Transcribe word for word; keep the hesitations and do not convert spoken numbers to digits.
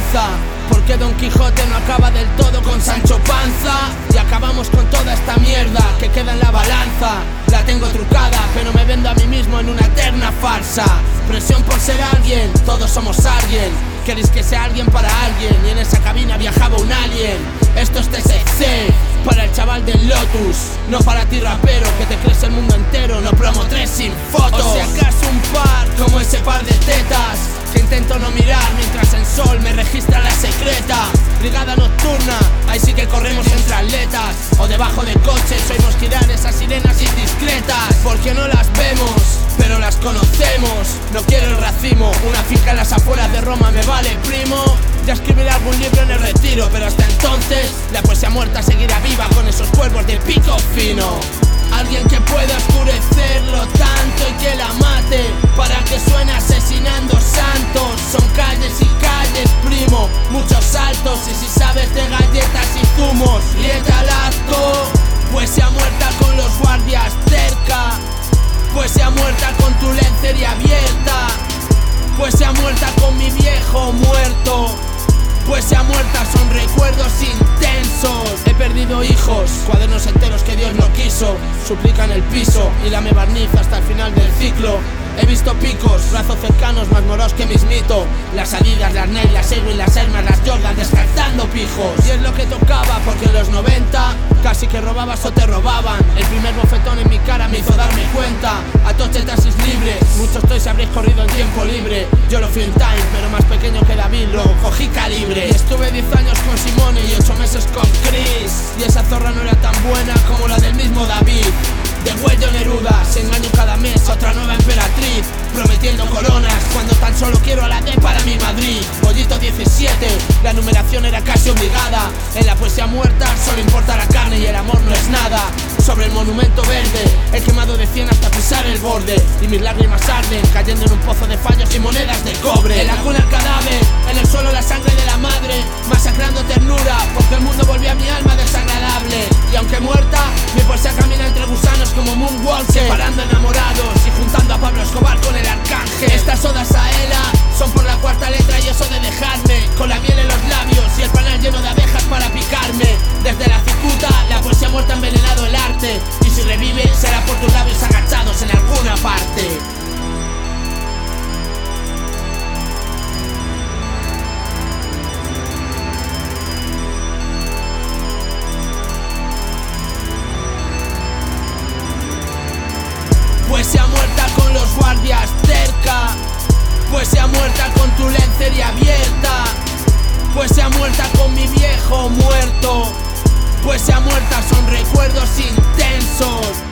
venganza, porque Don Quijote no acaba del todo con Sancho Panza. Y acabamos con toda esta mierda que queda en la balanza. La tengo trucada, pero me vendo a mí mismo en una eterna farsa. Presión por ser alguien, todos somos alguien. Queréis que sea alguien para alguien, y en esa cabina viajaba un alien. Esto es T S C, para el chaval del Lotus, no para ti rapero, que te crees el mundo entero. No promo tres sin fotos, o si acaso un par, como ese par de tetas que intento no mirar mientras en sol me registra la secreta. Brigada nocturna, ahí sí que corremos entre atletas, o debajo de coches oímos girar esas sirenas indiscretas. Porque no las vemos, pero las conocemos. No quiero el racimo, una finca en las afueras de Roma me vale, primo. Ya escribiré algún libro en el retiro, pero hasta entonces la poesía muerta seguirá viva con esos cuervos de pico fino. Alguien que pueda oscurecerlo tanto y que la mate para que suene asesinando santos. Son calles y calles, primo, muchos saltos. Y si sabes de galletas y zumos, lieta al acto. Poesía muerta con los guardias cerca, poesía muerta con tu lencería abierta, poesía muerta con mi viejo muerto. Poesía muerta son recuerdos intensos. He perdido hijos, cuadernos enteros que Dios no quiso. Suplican el piso y la me barniz hasta el final del ciclo. He visto picos, brazos cercanos más moros que mismito. Las Adidas, las Nike, las Ewing, las Hermes, las Jordan descartando pijos. Y es lo que tocaba, porque en los noventa casi que robabas o te robaban. El primer bofetón en mi cara me hizo darme cuenta. Atoche taxis libres, muchos toys habréis corrido en tiempo libre. Yo lo fui en time, pero más pequeño que David, lo cogí calibre. Y estuve diez años con Simone y ocho meses con Chris. Y esa zorra no era tan buena como la del mismo David. De Huello Neruda, se engaño cada mes otra nueva emperatriz, prometiendo coronas cuando tan solo quiero a la D para mi Madrid. Pollito diecisiete, la numeración era casi obligada. En la poesía muerta solo importa la carne y el amor no es nada. Sobre el monumento verde, he quemado de cien hasta pisar el borde. Y mis lágrimas arden, cayendo en un pozo de fallos y monedas de cobre. En la cuna el cadáver, en el suelo la sangre de la madre, masacrando ternura, porque el mundo volvía a mi alma desagradable. Y aunque muerta, mi poesía camina entre gusanos como Moonwalker, separando enamorados y juntando a Pablo Escobar con el arcángel. Estas odas a Ela son por la cuarta letra y eso de dejarme con la miel en los labios y el panal lleno de abejas para picarme. Desde la cicuta, la poesía muerta ha envenenado el arte, y si revive será por tus labios agachados en alguna parte. Poesía muerta con los guardias cerca, poesía muerta con tu lencería abierta, poesía muerta con mi viejo muerto. Poesía muerta son recuerdos intensos.